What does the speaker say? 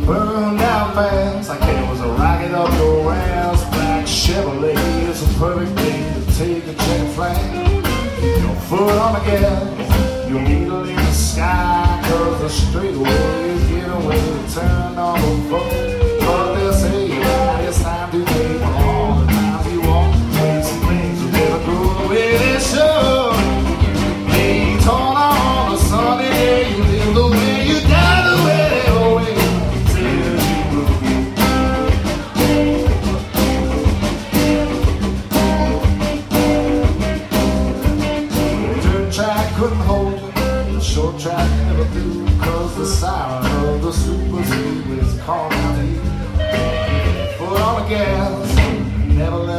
Burned down fast like it was a rocket up your ass. Black Chevrolet, it's a perfect day to take a check flag. Keep your foot on the gas, your needle in the sky, cause the straightaway is getting away to turn on the phone. But they'll say, yeah, it's time to pay for all the times you walk away. Some things will never go away, they show. They torn on a Sunday, you live the way you die the way they always tell you. The dirt track couldn't hold you, the short track never flew, cause the siren of the super speedway's calling out to you. Foot on the gas, never let